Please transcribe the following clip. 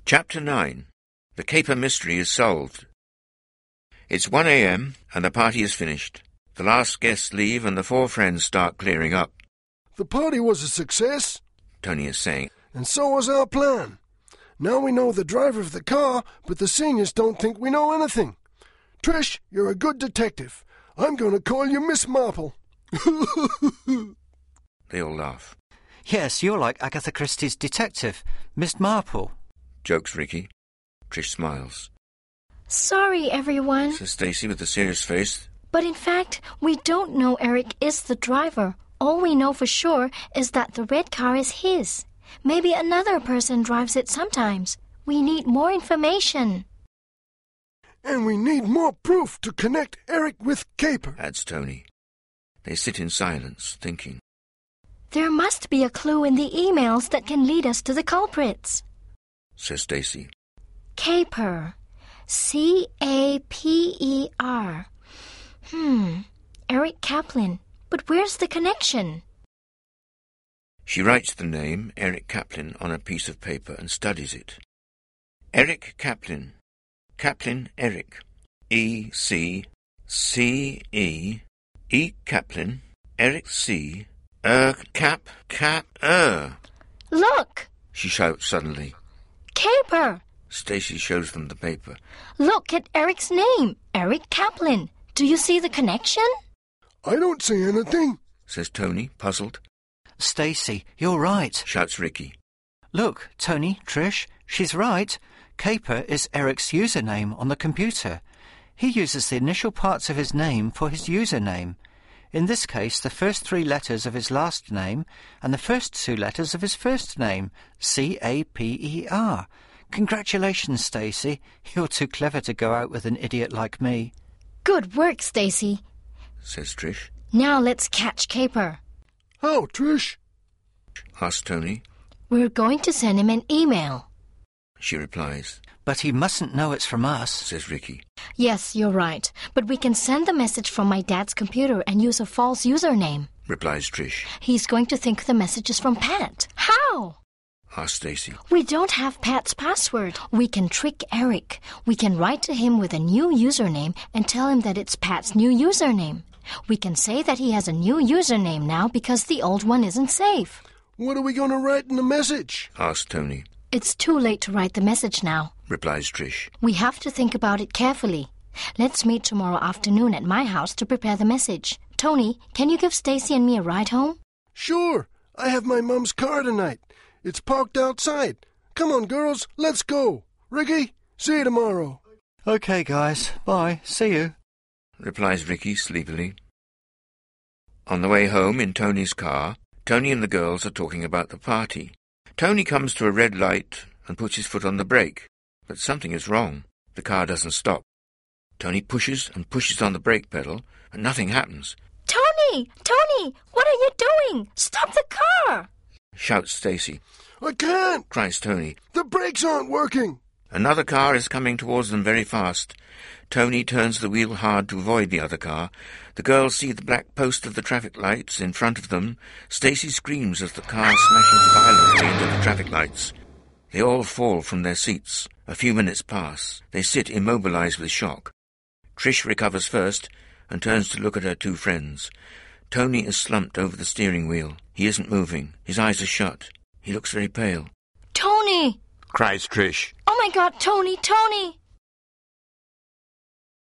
Chapter 9. The Caper mystery is solved. It's 1 a.m. and the party is finished. The last guests leave and the four friends start clearing up. The party was a success, Tony is saying. And so was our plan. Now we know the driver of the car, but the seniors don't think we know anything. Trish, you're a good detective. I'm going to call you Miss Marple. They all laugh. Yes, you're like Agatha Christie's detective, Miss Marple. Jokes Ricky. Trish smiles. Sorry, everyone. Says Stacy with a serious face. But in fact, we don't know Eric is the driver. All we know for sure is that the red car is his. Maybe another person drives it sometimes. We need more information. And we need more proof to connect Eric with Caper, adds Tony. They sit in silence, thinking. There must be a clue in the emails that can lead us to the culprits, says Stacy. Caper. C-A-P-E-R. Eric Kaplan. But where's the connection? She writes the name, Eric Kaplan, on a piece of paper and studies it. Eric Kaplan. Kaplan Eric. E-C-C-E. E. Kaplan. Eric C. Look! She shouts suddenly. Caper! Stacy shows them the paper. Look at Eric's name, Eric Kaplan. Do you see the connection? I don't see anything, says Tony, puzzled. Stacy, you're right, shouts Ricky. Look, Tony, Trish, she's right. Caper is Eric's username on the computer. He uses the initial parts of his name for his username. In this case, the first 3 letters of his last name and the first 2 letters of his first name, C-A-P-E-R. Congratulations, Stacy. You're too clever to go out with an idiot like me. Good work, Stacy, says Trish. Now let's catch Caper. How, Trish? asks Tony. We're going to send him an email, she replies. But he mustn't know it's from us, says Ricky. Yes, you're right. But we can send the message from my dad's computer and use a false username, replies Trish. He's going to think the message is from Pat. How? asks Stacy. We don't have Pat's password. We can trick Eric. We can write to him with a new username and tell him that it's Pat's new username. We can say that he has a new username now because the old one isn't safe. What are we going to write in the message? asks Tony. It's too late to write the message now, replies Trish. We have to think about it carefully. Let's meet tomorrow afternoon at my house to prepare the message. Tony, can you give Stacy and me a ride home? Sure. I have my mum's car tonight. It's parked outside. Come on, girls, let's go. Ricky, see you tomorrow. Okay, guys. Bye. See you, replies Ricky sleepily. On the way home in Tony's car, Tony and the girls are talking about the party. Tony comes to a red light and puts his foot on the brake, but something is wrong. The car doesn't stop. Tony pushes and pushes on the brake pedal, and nothing happens. Tony! Tony! What are you doing? Stop the car! shouts Stacy. I can't! cries Tony. The brakes aren't working! Another car is coming towards them very fast. Tony turns the wheel hard to avoid the other car. The girls see the black post of the traffic lights in front of them. Stacy screams as the car smashes violently into the traffic lights. They all fall from their seats. A few minutes pass. They sit immobilized with shock. Trish recovers first and turns to look at her 2 friends. Tony is slumped over the steering wheel. He isn't moving. His eyes are shut. He looks very pale. Tony! cries Trish. Oh my God, Tony! Tony!